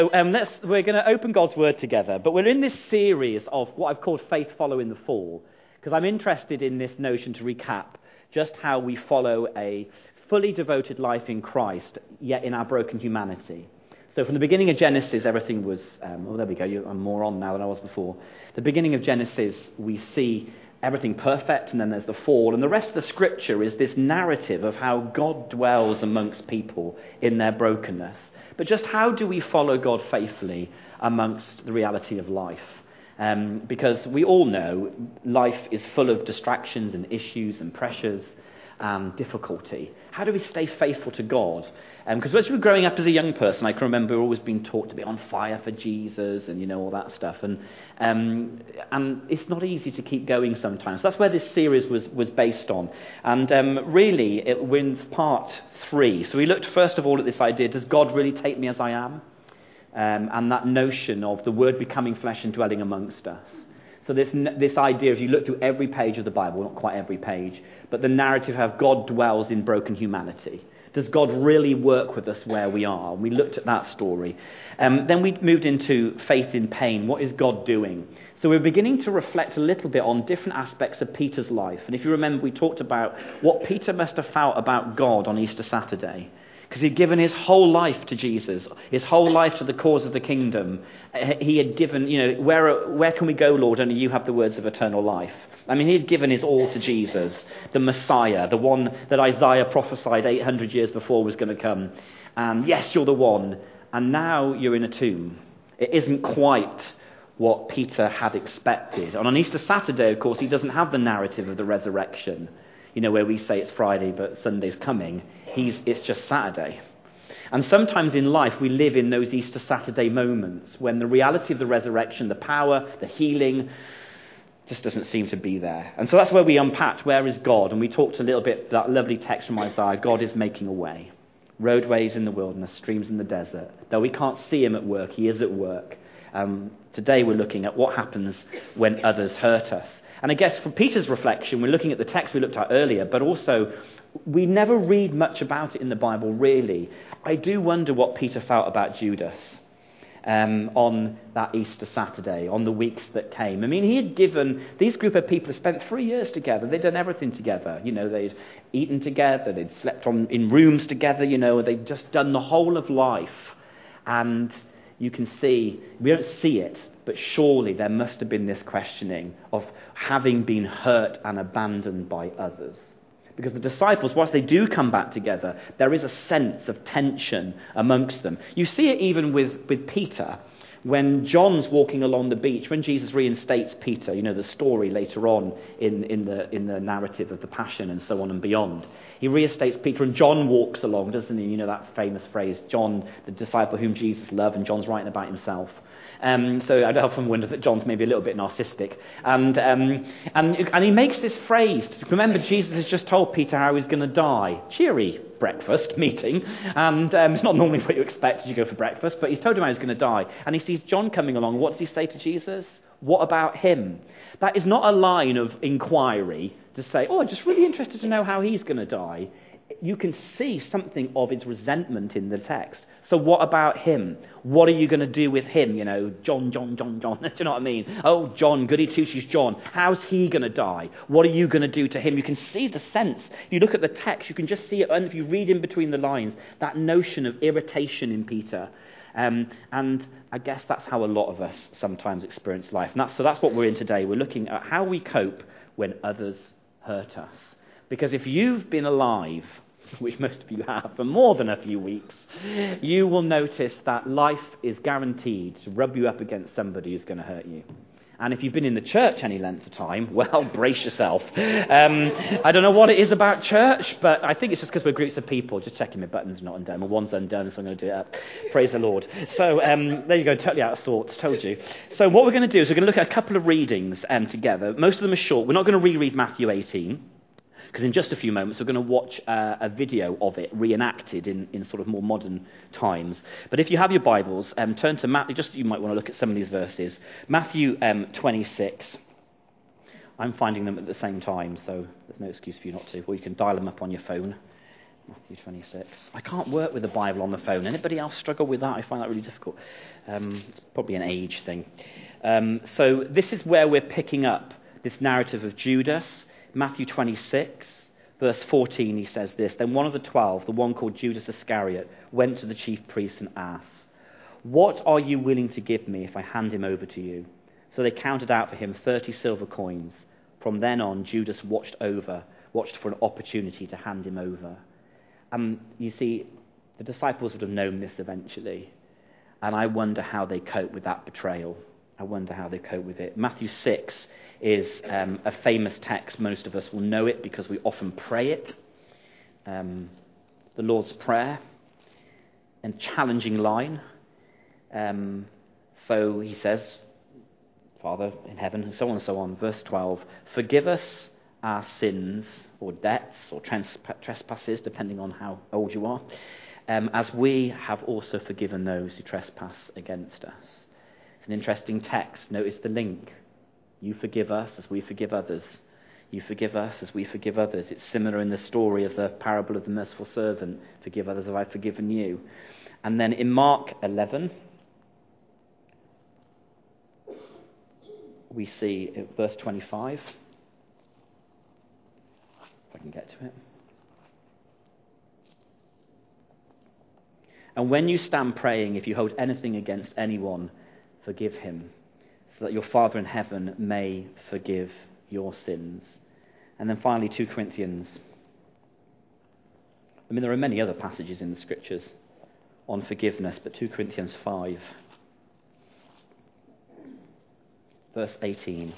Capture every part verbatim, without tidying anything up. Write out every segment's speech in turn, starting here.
So um, let's, we're going to open God's Word together, but we're in this series of what I've called Faith Following the Fall, because I'm interested in this notion to recap just how we follow a fully devoted life in Christ, yet in our broken humanity. So from the beginning of Genesis, everything was, um, oh, there we go, I'm more on now than I was before. The beginning of Genesis, we see everything perfect, and then there's the fall, and the rest of the Scripture is this narrative of how God dwells amongst people in their brokenness. But just how do we follow God faithfully amongst the reality of life? Um, because we all know life is full of distractions and issues and pressures and difficulty. How do we stay faithful to God? Because um, as we were growing up as a young person, I can remember always being taught to be on fire for Jesus and, you know, all that stuff. And um, and it's not easy to keep going sometimes. That's where this series was, was based on. And um, really, it wins part three. So we looked first of all at this idea, does God really take me as I am? Um, and that notion of the Word becoming flesh and dwelling amongst us. So this this idea, if you look through every page of the Bible, not quite every page, but the narrative of God dwells in broken humanity. Does God really work with us where we are? We looked at that story. Um, then we moved into faith in pain. What is God doing? So we're beginning to reflect a little bit on different aspects of Peter's life. And if you remember, we talked about what Peter must have felt about God on Easter Saturday. Because he'd given his whole life to Jesus, his whole life to the cause of the kingdom. He had given, you know, where where can we go, Lord? Only you have the words of eternal life. I mean, he had given his all to Jesus, the Messiah, the one that Isaiah prophesied eight hundred years before was going to come. And yes, you're the one. And now you're in a tomb. It isn't quite what Peter had expected. And on Easter Saturday, of course, he doesn't have the narrative of the resurrection, you know, where we say it's Friday, but Sunday's coming. He's, it's just Saturday. And sometimes in life we live in those Easter Saturday moments when the reality of the resurrection, the power, the healing, just doesn't seem to be there. And so that's where we unpacked, where is God? And we talked a little bit, that lovely text from Isaiah, God is making a way. Roadways in the wilderness, streams in the desert. Though we can't see him at work, he is at work. Um, today we're looking at what happens when others hurt us. And I guess for Peter's reflection, we're looking at the text we looked at earlier, but also we never read much about it in the Bible, really. I do wonder what Peter felt about Judas um, on that Easter Saturday, on the weeks that came. I mean, he had given, these group of people had spent three years together. They'd done everything together. You know, they'd eaten together, they'd slept on in rooms together, you know, they'd just done the whole of life. And you can see, we don't see it, but surely there must have been this questioning of having been hurt and abandoned by others. Because the disciples, whilst they do come back together, there is a sense of tension amongst them. You see it even with, with Peter. When John's walking along the beach, when Jesus reinstates Peter, you know, the story later on in, in, the, in the narrative of the Passion and so on and beyond. He reinstates Peter and John walks along, doesn't he? You know that famous phrase, John, the disciple whom Jesus loved, and John's writing about himself. Um, so I'd often wonder that John's maybe a little bit narcissistic. And um, and and he makes this phrase. Remember, Jesus has just told Peter how he's going to die. Cheery breakfast meeting. And um, it's not normally what you expect as you go for breakfast, but he's told him how he's going to die. And he sees John coming along. What does he say to Jesus? What about him? That is not a line of inquiry to say, oh, I'm just really interested to know how he's going to die. You can see something of his resentment in the text. So what about him? What are you going to do with him? You know, John, John, John, John. Do you know what I mean? Oh, John, goody two-shoes John. How's he going to die? What are you going to do to him? You can see the sense. If you look at the text, you can just see it. And if you read in between the lines, that notion of irritation in Peter. Um, and I guess that's how a lot of us sometimes experience life. And that's, so that's what we're in today. We're looking at how we cope when others hurt us. Because if you've been alive, which most of you have for more than a few weeks, you will notice that life is guaranteed to rub you up against somebody who's going to hurt you. And if you've been in the church any length of time, well, brace yourself. Um, I don't know what it is about church, but I think it's just because we're groups of people. Just checking my button's not undone. Well, one's undone, so I'm going to do it up. Praise the Lord. So um, there you go, totally out of sorts, told you. So what we're going to do is we're going to look at a couple of readings um, together. Most of them are short. We're not going to reread Matthew eighteen. Because in just a few moments we're going to watch uh, a video of it reenacted in, in sort of more modern times. But if you have your Bibles, um, turn to Matthew. Just you might want to look at some of these verses. Matthew um, twenty-six. I'm finding them at the same time, so there's no excuse for you not to. Or you can dial them up on your phone. Matthew twenty-six. I can't work with the Bible on the phone. Anybody else struggle with that? I find that really difficult. Um, it's probably an age thing. Um, so this is where we're picking up this narrative of Judas. Matthew twenty-six, verse fourteen, he says this. Then one of the twelve, the one called Judas Iscariot, went to the chief priests and asked, "What are you willing to give me if I hand him over to you?" So they counted out for him thirty silver coins. From then on, Judas watched over, watched for an opportunity to hand him over. And you see, the disciples would have known this eventually. And I wonder how they cope with that betrayal. I wonder how they cope with it. Matthew six is um, a famous text. Most of us will know it because we often pray it. Um, the Lord's Prayer. And challenging line. Um, so he says, Father in heaven, and so on and so on. Verse twelve, forgive us our sins or debts or trespasses, depending on how old you are, um, as we have also forgiven those who trespass against us. It's an interesting text. Notice the link. You forgive us as we forgive others. You forgive us as we forgive others. It's similar in the story of the parable of the merciful servant. Forgive others as I've forgiven you. And then in Mark eleven, we see verse twenty-five. If I can get to it. And when you stand praying, if you hold anything against anyone, forgive him, so that your Father in heaven may forgive your sins. And then finally, two Corinthians. I mean, there are many other passages in the Scriptures on forgiveness, but two Corinthians five, verse eighteen.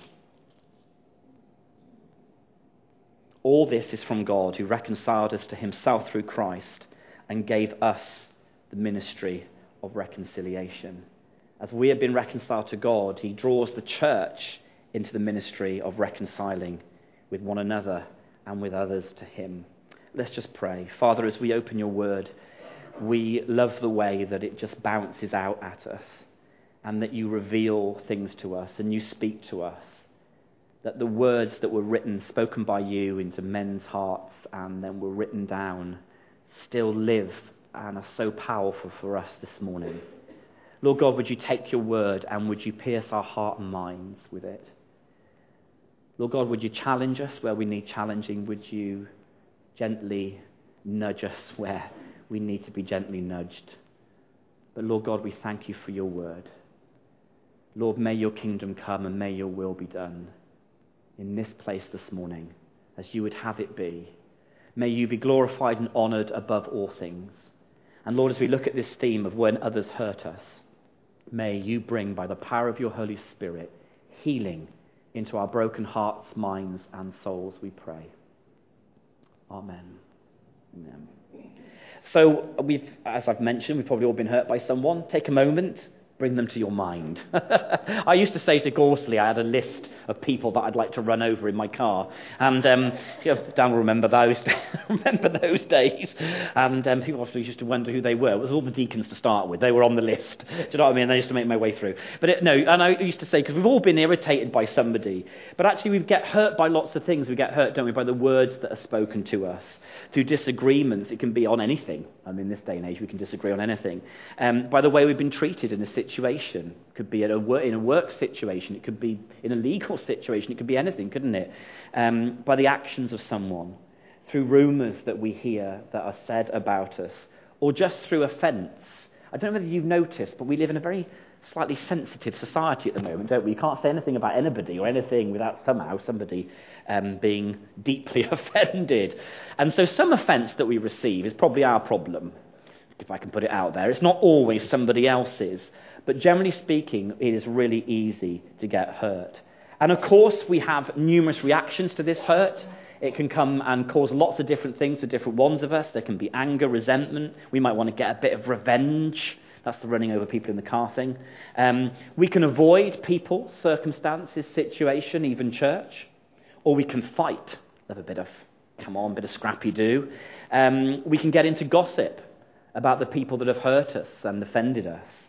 All this is from God, who reconciled us to himself through Christ and gave us the ministry of reconciliation. As we have been reconciled to God, he draws the church into the ministry of reconciling with one another and with others to him. Let's just pray. Father, as we open your word, we love the way that it just bounces out at us and that you reveal things to us and you speak to us. That the words that were written, spoken by you into men's hearts and then were written down, still live and are so powerful for us this morning. Lord God, would you take your word and would you pierce our heart and minds with it? Lord God, would you challenge us where we need challenging? Would you gently nudge us where we need to be gently nudged? But Lord God, we thank you for your word. Lord, may your kingdom come and may your will be done in this place this morning as you would have it be. May you be glorified and honoured above all things. And Lord, as we look at this theme of when others hurt us, may you bring by the power of your Holy Spirit healing into our broken hearts, minds and souls, we pray. Amen. Amen. So we've, as I've mentioned, we've probably all been hurt by someone. Take a moment. Bring them to your mind. I used to say to Gorsley, I had a list of people that I'd like to run over in my car. And um, you know, Dan will remember those, remember those days. And um, people obviously used to wonder who they were. It was all the deacons to start with. They were on the list. Do you know what I mean? I used to make my way through. But it, no, and I used to say, because we've all been irritated by somebody. But actually we get hurt by lots of things. We get hurt, don't we, by the words that are spoken to us. Through disagreements, it can be on anything. I mean, in this day and age, we can disagree on anything. Um, by the way we've been treated in a situation. It could be at a work, in a work situation. It could be in a legal situation. It could be anything, couldn't it? Um, by the actions of someone. Through rumours that we hear that are said about us. Or just through offence. I don't know whether you've noticed, but we live in a very slightly sensitive society at the moment, don't we? You can't say anything about anybody or anything without somehow somebody um, being deeply offended. And so some offence that we receive is probably our problem, if I can put it out there. It's not always somebody else's. But generally speaking, it is really easy to get hurt. And of course, we have numerous reactions to this hurt. It can come and cause lots of different things to different ones of us. There can be anger, resentment. We might want to get a bit of revenge. That's the running over people in the car thing. Um, we can avoid people, circumstances, situation, even church. Or we can fight. Have a bit of, come on, bit of scrappy do. Um, we can get into gossip about the people that have hurt us and offended us.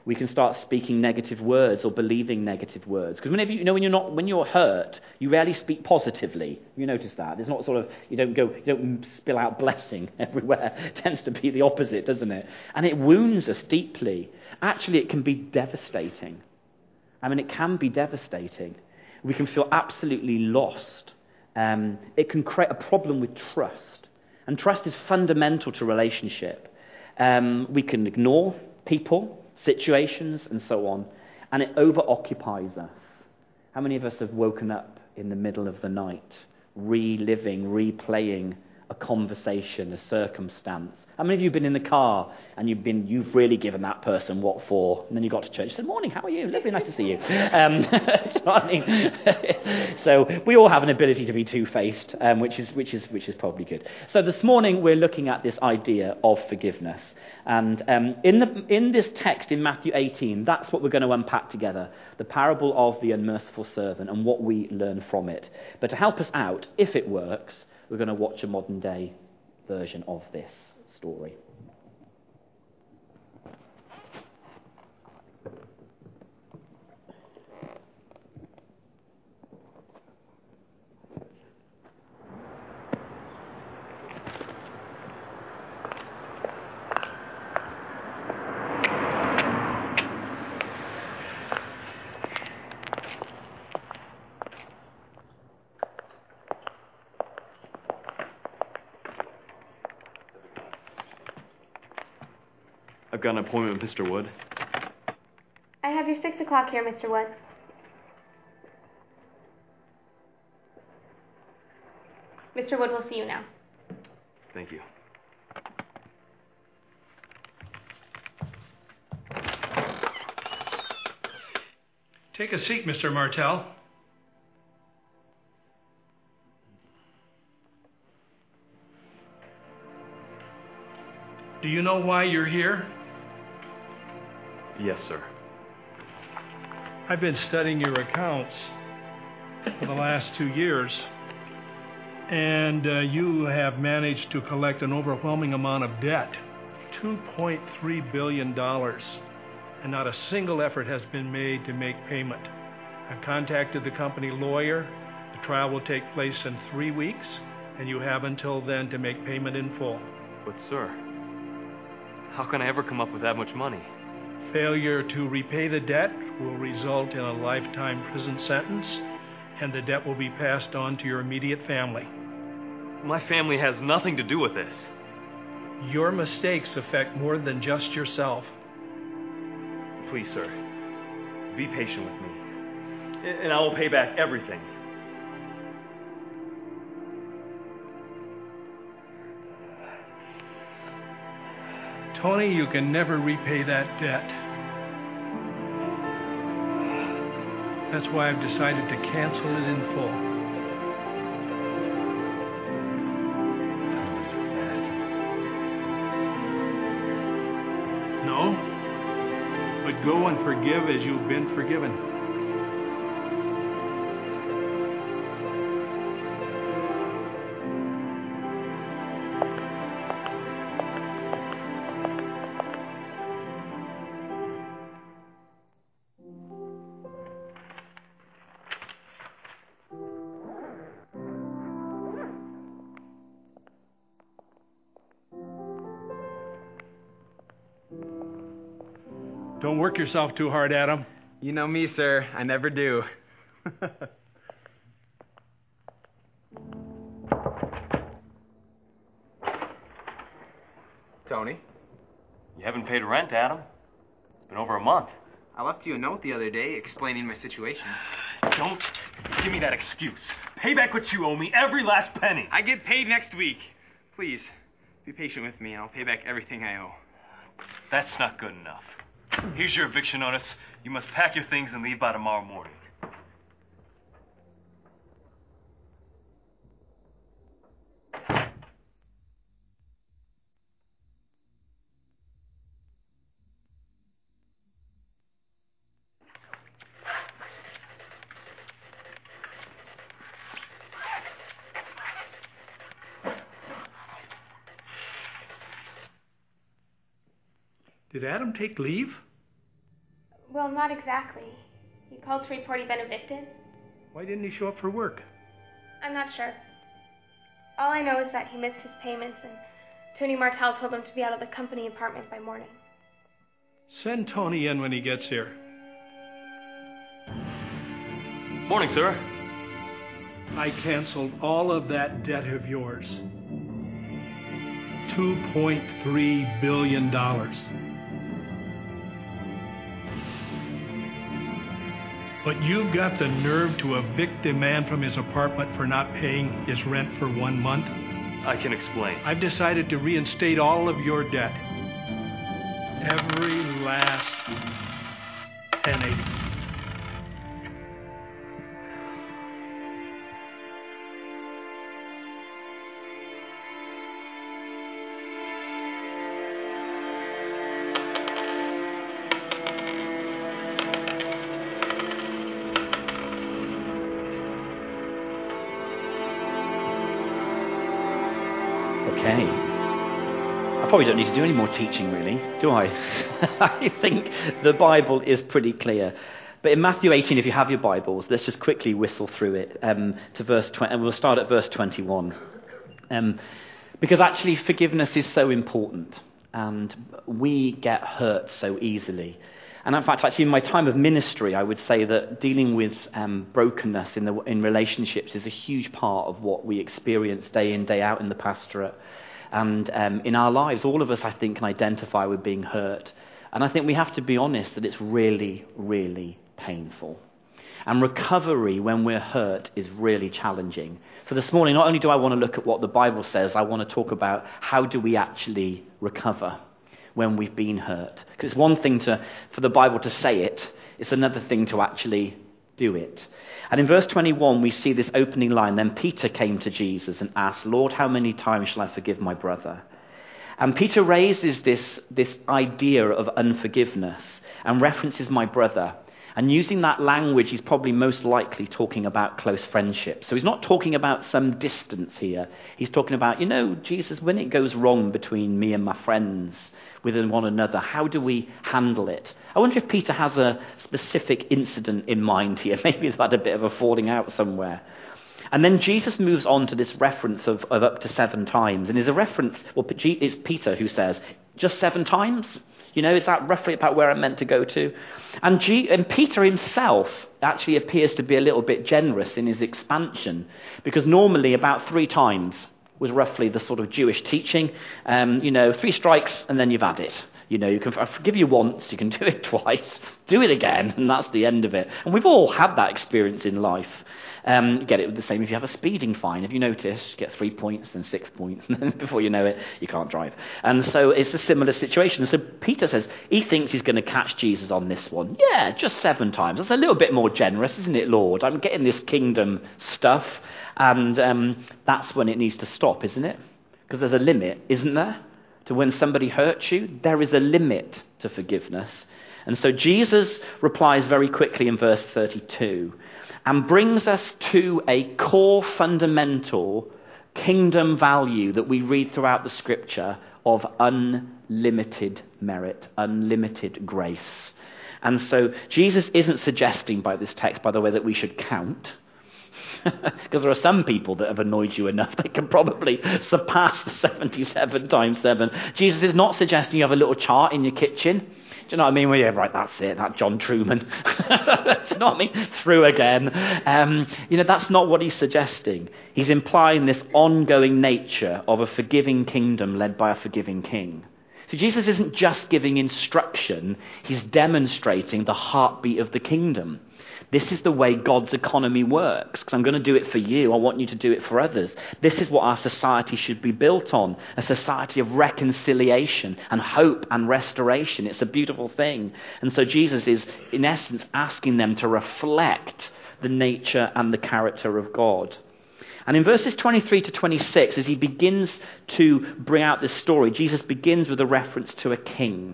We can start speaking negative words or believing negative words. Because whenever you, you know when you're not when you're hurt, you rarely speak positively. You notice that. There's not sort of you don't go you don't spill out blessing everywhere. It tends to be the opposite, doesn't it? And it wounds us deeply. Actually, it can be devastating. I mean, it can be devastating. We can feel absolutely lost. Um, it can create a problem with trust. And trust is fundamental to relationship. Um, we can ignore people, situations, and so on. And it over-occupies us. How many of us have woken up in the middle of the night, reliving, replaying a conversation, a circumstance? How many of you have been in the car and you've been, you've really given that person what for, and then you got to church, you said, morning, how are you? Lovely, nice to see you. Um, so, I mean, so we all have an ability to be two-faced, um, which is which is which is probably good. So this morning we're looking at this idea of forgiveness, and um, in the in this text in Matthew eighteen, that's what we're going to unpack together: the parable of the unmerciful servant and what we learn from it. But to help us out, if it works, we're going to watch a modern-day version of this story. I've got an appointment with Mister Wood. I have your six o'clock here, Mister Wood. Mister Wood will see you now. Thank you. Take a seat, Mister Martell. Do you know why you're here? Yes, sir. I've been studying your accounts for the last two years, and uh, you have managed to collect an overwhelming amount of debt, two point three billion dollars, and not a single effort has been made to make payment. I've contacted the company lawyer. The trial will take place in three weeks, and you have until then to make payment in full. But, sir, how can I ever come up with that much money? Failure to repay the debt will result in a lifetime prison sentence, and the debt will be passed on to your immediate family. My family has nothing to do with this. Your mistakes affect more than just yourself. Please, sir, be patient with me, and I will pay back everything. Tony, you can never repay that debt. That's why I've decided to cancel it in full. No, but go and forgive as you've been forgiven. Don't work yourself too hard, Adam. You know me, sir. I never do. Tony? You haven't paid rent, Adam. It's been over a month. I left you a note the other day explaining my situation. Don't give me that excuse. Pay back what you owe me, every last penny. I get paid next week. Please, be patient with me and I'll pay back everything I owe. That's not good enough. Here's your eviction notice. You must pack your things and leave by tomorrow morning. Did Adam take leave? Well, not exactly. He called to report he'd been evicted. Why didn't he show up for work? I'm not sure. All I know is that he missed his payments, and Tony Martell told him to be out of the company apartment by morning. Send Tony in when he gets here. Morning, sir. I canceled all of that debt of yours. two point three billion dollars. But you've got the nerve to evict a man from his apartment for not paying his rent for one month? I can explain. I've decided to reinstate all of your debt. Every last penny. Okay. I probably don't need to do any more teaching, really, do I? I think the Bible is pretty clear. But in Matthew eighteen, if you have your Bibles, let's just quickly whistle through it um, to verse twenty, and we'll start at verse twenty-one. Um, because actually forgiveness is so important, and we get hurt so easily. And in fact, actually in my time of ministry, I would say that dealing with um, brokenness in, the, in relationships is a huge part of what we experience day in, day out in the pastorate. And um, in our lives, all of us, I think, can identify with being hurt. And I think we have to be honest that it's really, really painful. And recovery when we're hurt is really challenging. So this morning, not only do I want to look at what the Bible says, I want to talk about how do we actually recover when we've been hurt. Because it's one thing to, for the Bible to say it, it's another thing to actually do it. And in verse twenty-one, we see this opening line. Then Peter came to Jesus and asked, Lord, how many times shall I forgive my brother? And Peter raises this, this idea of unforgiveness and references my brother. And using that language, he's probably most likely talking about close friendship. So he's not talking about some distance here. He's talking about, you know, Jesus, when it goes wrong between me and my friends, with one another, how do we handle it? I wonder if Peter has a specific incident in mind here. Maybe they've had a bit of a falling out somewhere. And then Jesus moves on to this reference of, of up to seven times. And there's a reference, well, it's Peter who says, just seven times? You know, is that roughly about where I'm meant to go to? And, G- and Peter himself actually appears to be a little bit generous in his expansion, because normally about three times was roughly the sort of Jewish teaching. Um, you know, three strikes and then you've had it. You know, you can I forgive you once, you can do it twice, do it again, and that's the end of it. And we've all had that experience in life. Um, you get it the same if you have a speeding fine. Have you noticed? You get three points, then six points, and then before you know it, you can't drive. And so it's a similar situation. And so Peter says he thinks he's going to catch Jesus on this one. Yeah, just seven times. That's a little bit more generous, isn't it, Lord? I'm getting this kingdom stuff, and um, that's when it needs to stop, isn't it? Because there's a limit, isn't there? To when somebody hurts you, there is a limit to forgiveness. And so Jesus replies very quickly in verse thirty-two and brings us to a core fundamental kingdom value that we read throughout the scripture of unlimited merit, unlimited grace. And so Jesus isn't suggesting by this text, by the way, that we should count. Because there are some people that have annoyed you enough, they can probably surpass the seventy-seven times seven. Jesus is not suggesting you have a little chart in your kitchen. Do you know what I mean? Well, yeah, right, that's it, that John Truman. That's not me, through again. Um, you know, that's not what he's suggesting. He's implying this ongoing nature of a forgiving kingdom led by a forgiving king. So Jesus isn't just giving instruction, he's demonstrating the heartbeat of the kingdom. This is the way God's economy works, because I'm going to do it for you. I want you to do it for others. This is what our society should be built on, a society of reconciliation and hope and restoration. It's a beautiful thing. And so Jesus is, in essence, asking them to reflect the nature and the character of God. And in verses twenty-three to twenty-six, as he begins to bring out this story, Jesus begins with a reference to a king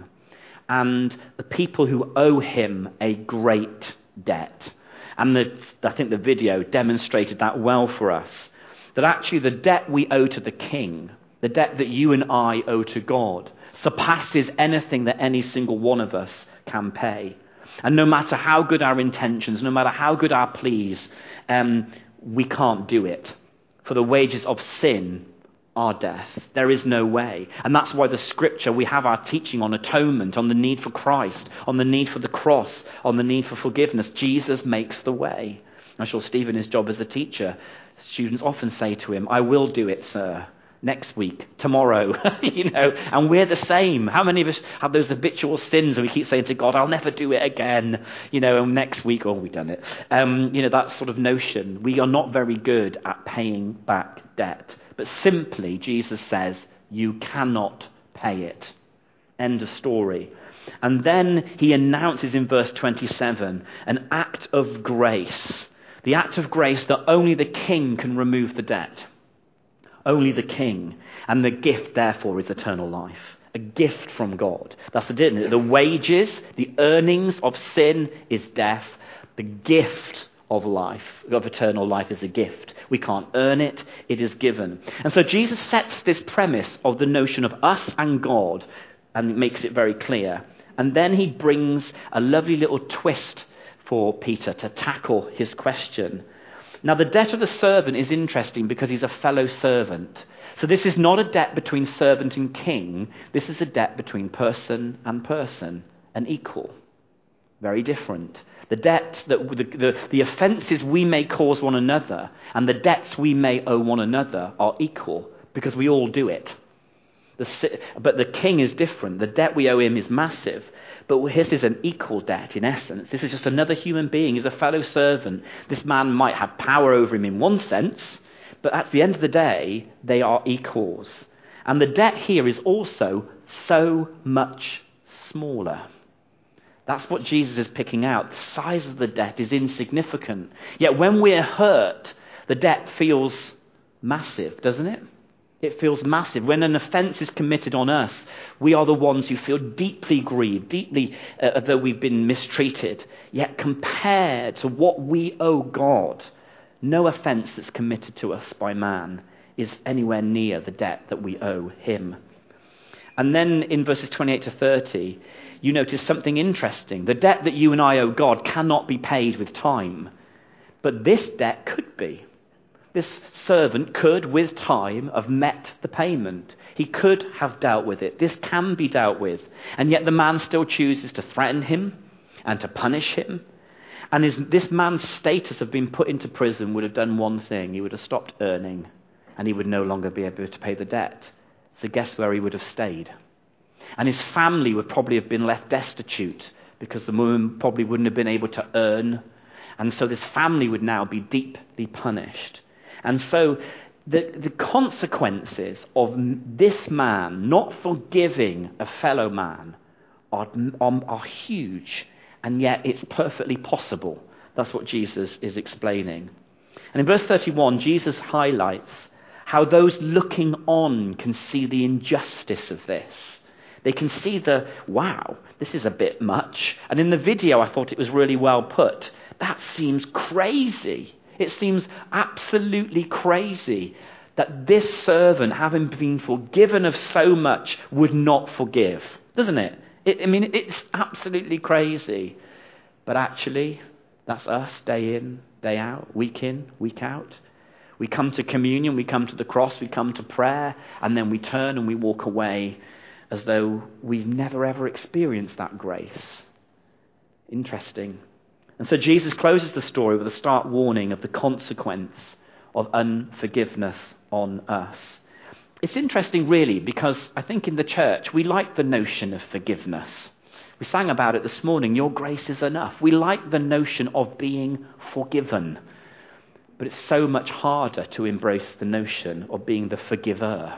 and the people who owe him a great debt. And the, I think the video demonstrated that well for us. That actually the debt we owe to the king, the debt that you and I owe to God, surpasses anything that any single one of us can pay. And no matter how good our intentions, no matter how good our pleas, um, we can't do it. For the wages of sin are death. There is no way. And that's why the scripture, we have our teaching on atonement, on the need for Christ, on the need for the cross, on the need for forgiveness. Jesus makes the way. I'm sure Stephen, his job as a teacher, students often say to him, I will do it, sir. Next week, tomorrow, you know, and we're the same. How many of us have those habitual sins and we keep saying to God, I'll never do it again, you know, and next week, oh, we've done it. Um, you know, that sort of notion. We are not very good at paying back debt. But simply, Jesus says, you cannot pay it. End of story. And then he announces in verse twenty-seven an act of grace. The act of grace that only the king can remove the debt. Only the king. And the gift, therefore, is eternal life. A gift from God. That's the difference. The wages, the earnings of sin is death. The gift of life, of eternal life, is a gift. We can't earn it. It is given. And so Jesus sets this premise of the notion of us and God and makes it very clear. And then he brings a lovely little twist for Peter to tackle his question. Now, the debt of the servant is interesting because he's a fellow servant. So this is not a debt between servant and king. This is a debt between person and person, an equal. Very different. The debts, that the, the, the offences we may cause one another and the debts we may owe one another are equal because we all do it. The, but the king is different. The debt we owe him is massive. But his is an equal debt in essence. This is just another human being. He's a fellow servant. This man might have power over him in one sense, but at the end of the day, they are equals. And the debt here is also so much smaller. That's what Jesus is picking out. The size of the debt is insignificant. Yet when we're hurt, the debt feels massive, doesn't it? It feels massive. When an offence is committed on us, we are the ones who feel deeply grieved, deeply uh, though we've been mistreated. Yet compared to what we owe God, no offence that's committed to us by man is anywhere near the debt that we owe him. And then in verses twenty-eight to thirty, you notice something interesting. The debt that you and I owe God cannot be paid with time. But this debt could be. This servant could, with time, have met the payment. He could have dealt with it. This can be dealt with. And yet the man still chooses to threaten him and to punish him. And his, this man's status of being put into prison would have done one thing. He would have stopped earning and he would no longer be able to pay the debt. So guess where he would have stayed? And his family would probably have been left destitute because the woman probably wouldn't have been able to earn. And so this family would now be deeply punished. And so the, the consequences of this man not forgiving a fellow man are, are, are huge, and yet it's perfectly possible. That's what Jesus is explaining. And in verse thirty-one, Jesus highlights how those looking on can see the injustice of this. They can see the, wow, this is a bit much. And in the video, I thought it was really well put. That seems crazy. It seems absolutely crazy that this servant, having been forgiven of so much, would not forgive. Doesn't it? it I mean, it's absolutely crazy. But actually, that's us day in, day out, week in, week out. We come to communion, we come to the cross, we come to prayer, and then we turn and we walk away as though we've never ever experienced that grace. Interesting. And so Jesus closes the story with a stark warning of the consequence of unforgiveness on us. It's interesting, really, because I think in the church we like the notion of forgiveness. We sang about it this morning, your grace is enough. We like the notion of being forgiven. But it's so much harder to embrace the notion of being the forgiver.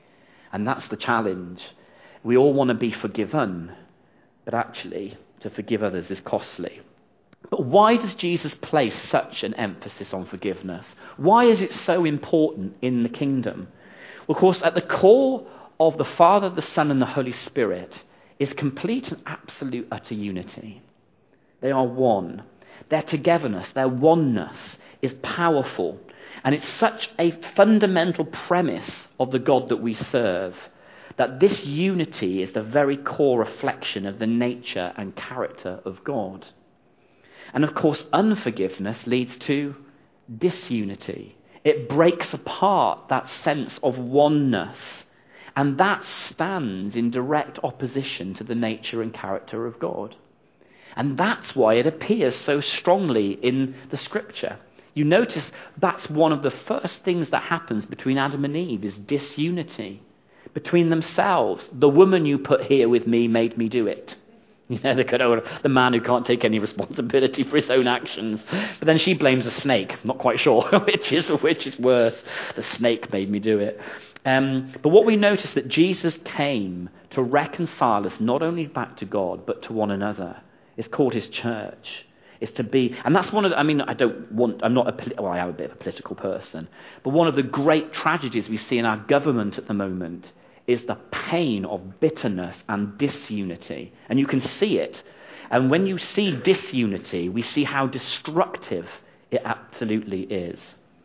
And that's the challenge. We all want to be forgiven, but actually to forgive others is costly. But why does Jesus place such an emphasis on forgiveness? Why is it so important in the kingdom? Well, of course, at the core of the Father, the Son, and the Holy Spirit is complete and absolute utter unity. They are one. Their togetherness, their oneness is powerful. And it's such a fundamental premise of the God that we serve that this unity is the very core reflection of the nature and character of God. And of course, unforgiveness leads to disunity. It breaks apart that sense of oneness, and that stands in direct opposition to the nature and character of God. And that's why it appears so strongly in the Scripture. You notice that's one of the first things that happens between Adam and Eve is disunity. Between themselves. The woman you put here with me made me do it. You know, the, kind of, the man who can't take any responsibility for his own actions. But then she blames the snake. I'm not quite sure which is which is worse. The snake made me do it. Um, but what we notice that Jesus came to reconcile us not only back to God, but to one another. It's called his church. It's to be, and that's one of the, I mean, I don't want, I'm not a, well, I am a bit of a political person, but one of the great tragedies we see in our government at the moment is the pain of bitterness and disunity. And you can see it. And when you see disunity, we see how destructive it absolutely is.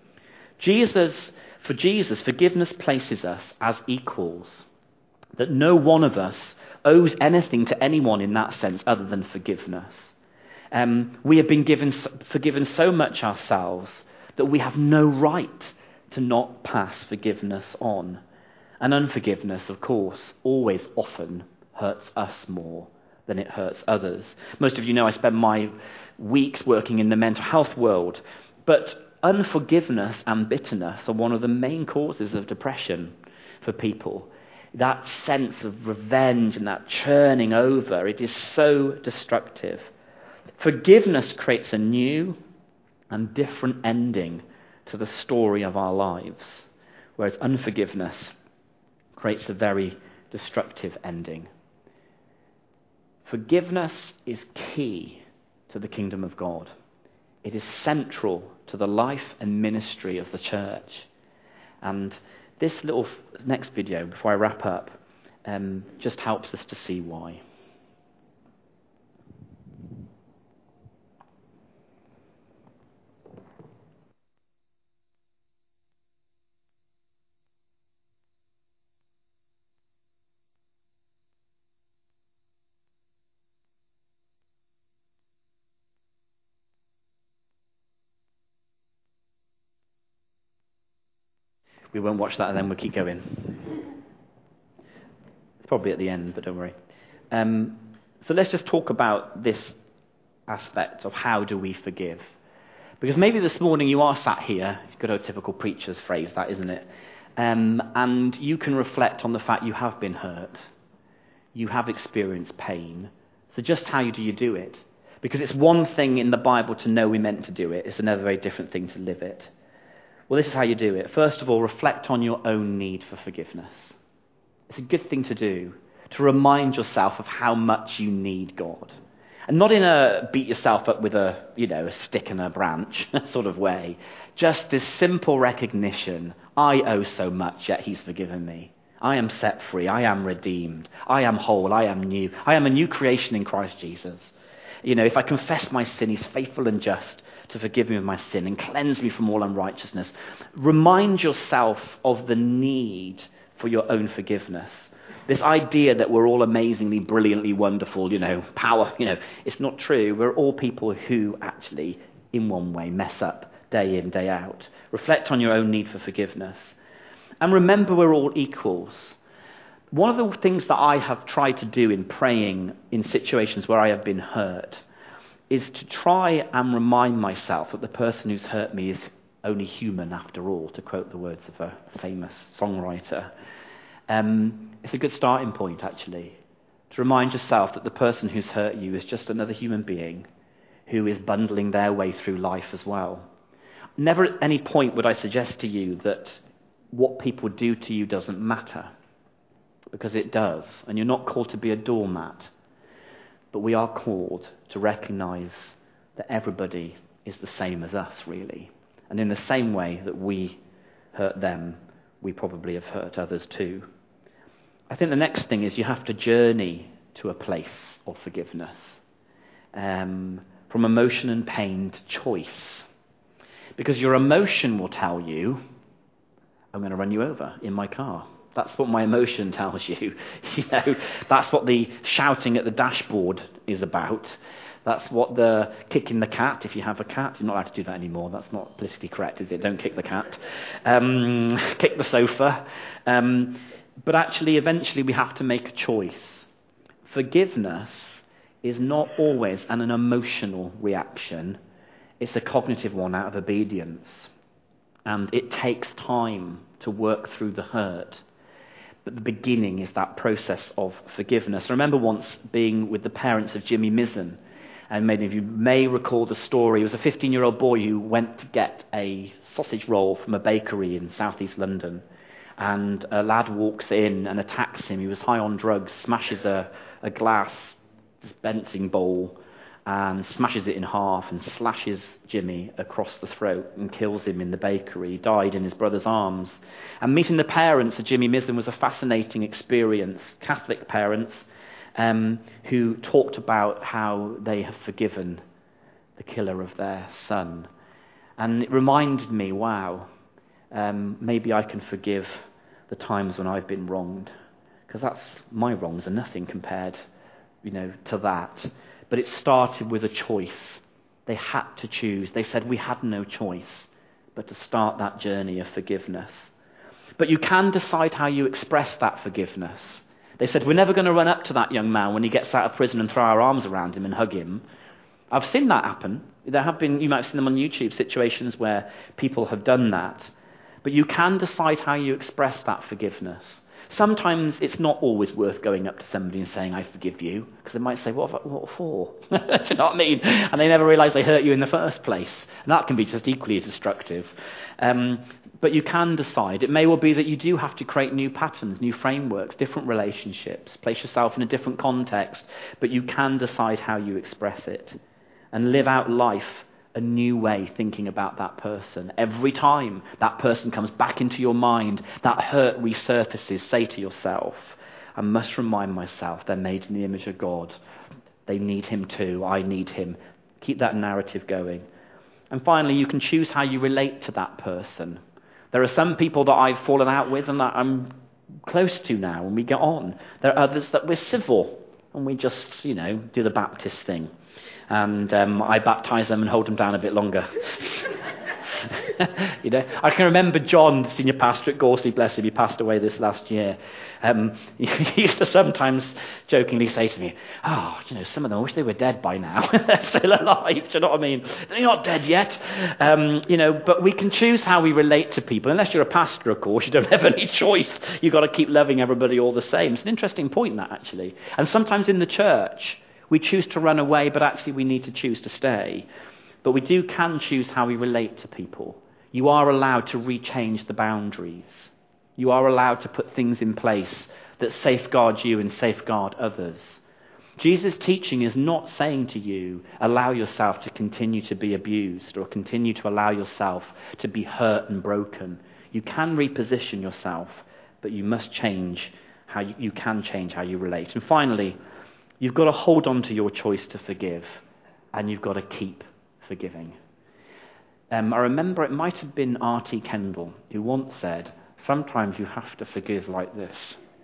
Jesus, for Jesus, forgiveness places us as equals. That no one of us owes anything to anyone in that sense other than forgiveness. Um, we have been given, forgiven so much ourselves that we have no right to not pass forgiveness on. And unforgiveness, of course, always often hurts us more than it hurts others. Most of you know I spend my weeks working in the mental health world, but unforgiveness and bitterness are one of the main causes of depression for people. That sense of revenge and that churning over, it is so destructive. Forgiveness creates a new and different ending to the story of our lives, whereas unforgiveness creates a very destructive ending. Forgiveness is key to the kingdom of God. It is central to the life and ministry of the church. And this little next video, before I wrap up, um, just helps us to see why. We won't watch that and then we'll keep going. It's probably at the end, but don't worry. Um, so let's just talk about this aspect of how do we forgive. Because maybe this morning you are sat here, good old typical preacher's phrase that, isn't it? Um, and you can reflect on the fact you have been hurt. You have experienced pain. So just how do you do it? Because it's one thing in the Bible to know we meant to do it. It's another very different thing to live it. Well, this is how you do it. First of all, reflect on your own need for forgiveness. It's a good thing to do, to remind yourself of how much you need God. And not in a beat yourself up with a, you know, a stick and a branch sort of way. Just this simple recognition, I owe so much, yet he's forgiven me. I am set free. I am redeemed. I am whole. I am new. I am a new creation in Christ Jesus. You know, if I confess my sin, he's faithful and just to forgive me of my sin and cleanse me from all unrighteousness. Remind yourself of the need for your own forgiveness. This idea that we're all amazingly, brilliantly wonderful, you know, power, you know, it's not true. We're all people who actually, in one way, mess up day in, day out. Reflect on your own need for forgiveness. And remember, we're all equals. One of the things that I have tried to do in praying in situations where I have been hurt is to try and remind myself that the person who's hurt me is only human after all, to quote the words of a famous songwriter. Um, it's a good starting point, actually, to remind yourself that the person who's hurt you is just another human being who is bundling their way through life as well. Never at any point would I suggest to you that what people do to you doesn't matter, because it does, and you're not called to be a doormat. But we are called to recognize that everybody is the same as us, really. And in the same way that we hurt them, we probably have hurt others too. I think the next thing is you have to journey to a place of forgiveness. Um, from emotion and pain to choice. Because your emotion will tell you, I'm going to run you over in my car. That's what my emotion tells you. You know, that's what the shouting at the dashboard is about. That's what the kicking the cat, if you have a cat. You're not allowed to do that anymore. That's not politically correct, is it? Don't kick the cat. Um, kick the sofa. Um, but actually, eventually, we have to make a choice. Forgiveness is not always an, an emotional reaction. It's a cognitive one out of obedience. And it takes time to work through the hurt. But the beginning is that process of forgiveness. I remember once being with the parents of Jimmy Mizzen. And many of you may recall the story. He was a fifteen-year-old boy who went to get a sausage roll from a bakery in southeast London. And a lad walks in and attacks him. He was high on drugs, smashes a, a glass dispensing bowl and smashes it in half and slashes Jimmy across the throat and kills him in the bakery. He died in his brother's arms. And meeting the parents of Jimmy Mizzen was a fascinating experience. Catholic parents um, who talked about how they have forgiven the killer of their son. And it reminded me, wow, um, maybe I can forgive the times when I've been wronged. Because that's, my wrongs are nothing compared, you know, to that. But it started with a choice. They had to choose. They said we had no choice but to start that journey of forgiveness. But you can decide how you express that forgiveness. They said we're never going to run up to that young man when he gets out of prison and throw our arms around him and hug him. I've seen that happen. There have been, you might have seen them on YouTube, situations where people have done that. But you can decide how you express that forgiveness. Sometimes it's not always worth going up to somebody and saying, I forgive you, because they might say, what, I, what for? Do you know what I mean? And they never realise they hurt you in the first place. And that can be just equally as destructive. Um, but you can decide. It may well be that you do have to create new patterns, new frameworks, different relationships, place yourself in a different context, but you can decide how you express it and live out life a new way thinking about that person. Every time that person comes back into your mind, that hurt resurfaces, say to yourself, I must remind myself they're made in the image of God. They need him too. I need him. Keep that narrative going. And finally, you can choose how you relate to that person. There are some people that I've fallen out with and that I'm close to now and we get on. There are others that we're civil and we just, you know, do the Baptist thing. And um, I baptise them and hold them down a bit longer. You know, I can remember John, the senior pastor at Gorsley, bless him, he passed away this last year. Um, he used to sometimes jokingly say to me, oh, you know, some of them, I wish they were dead by now. They're still alive, do you know what I mean? They're not dead yet. Um, you know, but we can choose how we relate to people. Unless you're a pastor, of course, you don't have any choice. You've got to keep loving everybody all the same. It's an interesting point, that, actually. And sometimes in the church, we choose to run away, but actually we need to choose to stay. But we do can choose how we relate to people. You are allowed to rechange the boundaries. You are allowed to put things in place that safeguard you and safeguard others. Jesus' teaching is not saying to you, allow yourself to continue to be abused or continue to allow yourself to be hurt and broken. You can reposition yourself, but you must change how you, you can change how you relate. And finally, you've got to hold on to your choice to forgive, and you've got to keep forgiving. Um, I remember it might have been R T Kendall who once said, sometimes you have to forgive like this.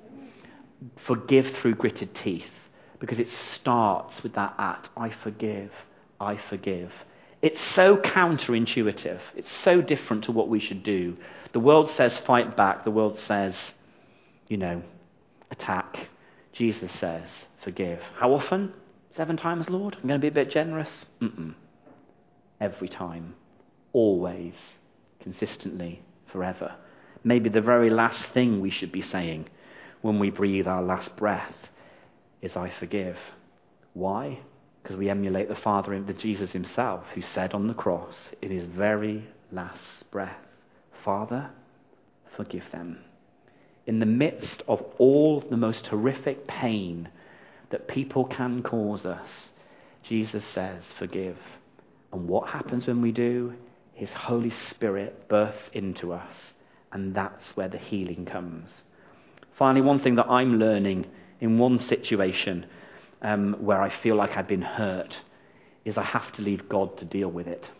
Forgive through gritted teeth, because it starts with that act, I forgive, I forgive. It's so counterintuitive. It's so different to what we should do. The world says fight back. The world says, you know, attack. Jesus says forgive. How often? Seven times, Lord? I'm going to be a bit generous? Mm-mm. Every time. Always. Consistently. Forever. Maybe the very last thing we should be saying when we breathe our last breath is I forgive. Why? Because we emulate the Father in the Jesus himself, who said on the cross in his very last breath, Father, forgive them. In the midst of all the most horrific pain that people can cause us, Jesus says, forgive. And what happens when we do? His Holy Spirit births into us, and that's where the healing comes. Finally, one thing that I'm learning in one situation um, where I feel like I've been hurt is I have to leave God to deal with it.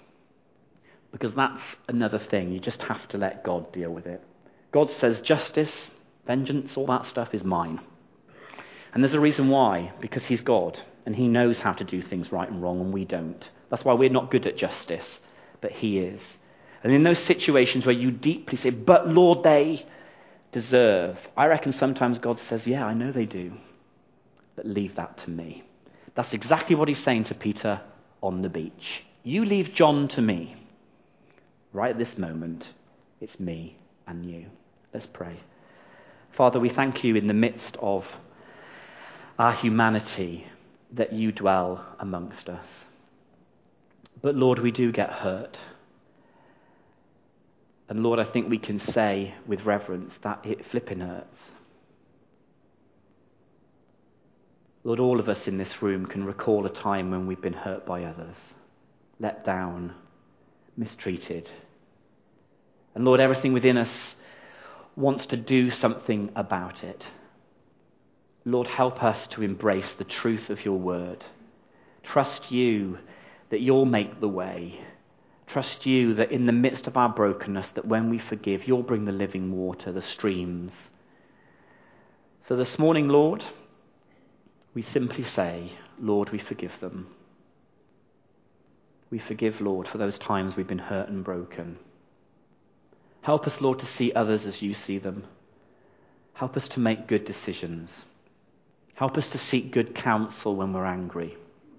Because that's another thing. You just have to let God deal with it. God says justice, Vengeance, all that stuff is mine. And there's a reason why, because he's God, and he knows how to do things right and wrong, and we don't. That's why we're not good at justice, but he is. And in those situations where you deeply say, but Lord, they deserve, I reckon sometimes God says, yeah, I know they do, but leave that to me. That's exactly what he's saying to Peter on the beach. You leave John to me. Right at this moment, it's me and you. Let's pray. Father, we thank you in the midst of our humanity that you dwell amongst us. But Lord, we do get hurt. And Lord, I think we can say with reverence that it flipping hurts. Lord, all of us in this room can recall a time when we've been hurt by others, let down, mistreated. And Lord, everything within us wants to do something about it. Lord, help us to embrace the truth of your word. Trust you that you'll make the way. Trust you that in the midst of our brokenness, that when we forgive, you'll bring the living water, the streams. So this morning, Lord, we simply say, Lord, we forgive them. We forgive, Lord, for those times we've been hurt and broken. Help us, Lord, to see others as you see them. Help us to make good decisions. Help us to seek good counsel when we're angry.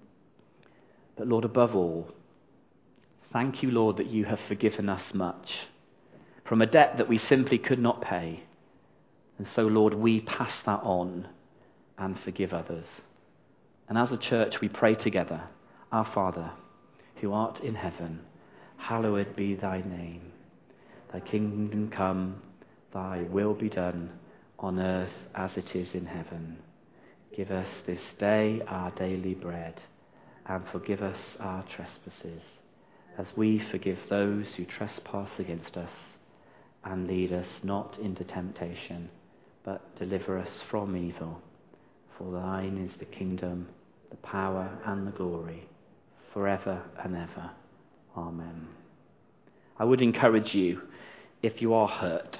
But Lord, above all, thank you, Lord, that you have forgiven us much from a debt that we simply could not pay. And so, Lord, we pass that on and forgive others. And as a church, we pray together, Our Father, who art in heaven, hallowed be thy name. Thy kingdom come, thy will be done, on earth as it is in heaven. Give us this day our daily bread, and forgive us our trespasses, as we forgive those who trespass against us. And lead us not into temptation, but deliver us from evil. For thine is the kingdom, the power, and the glory, forever and ever. Amen. I would encourage you, if you are hurt,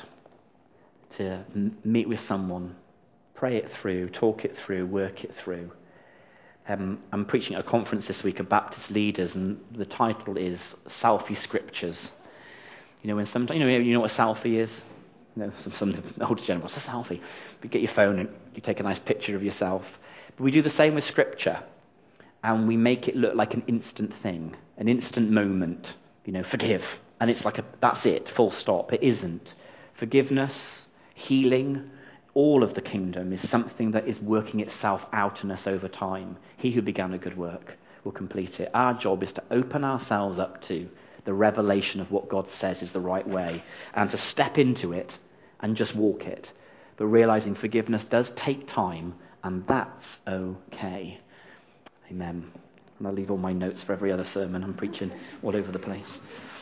to m- meet with someone, pray it through, talk it through, work it through. Um, I'm preaching at a conference this week of Baptist leaders, and the title is Selfie Scriptures. You know, when sometimes you know you know what a selfie is. You know, some, some older generation, what's a selfie? You get your phone and you take a nice picture of yourself. But we do the same with Scripture, and we make it look like an instant thing, an instant moment. You know, forgive, and it's like a that's it, full stop. It isn't. Forgiveness, healing, all of the kingdom is something that is working itself out in us over time. He who began a good work will complete it. Our job is to open ourselves up to the revelation of what God says is the right way, and to step into it and just walk it. But realizing forgiveness does take time, and that's okay. Amen. And I'll leave all my notes for every other sermon. I'm preaching all over the place.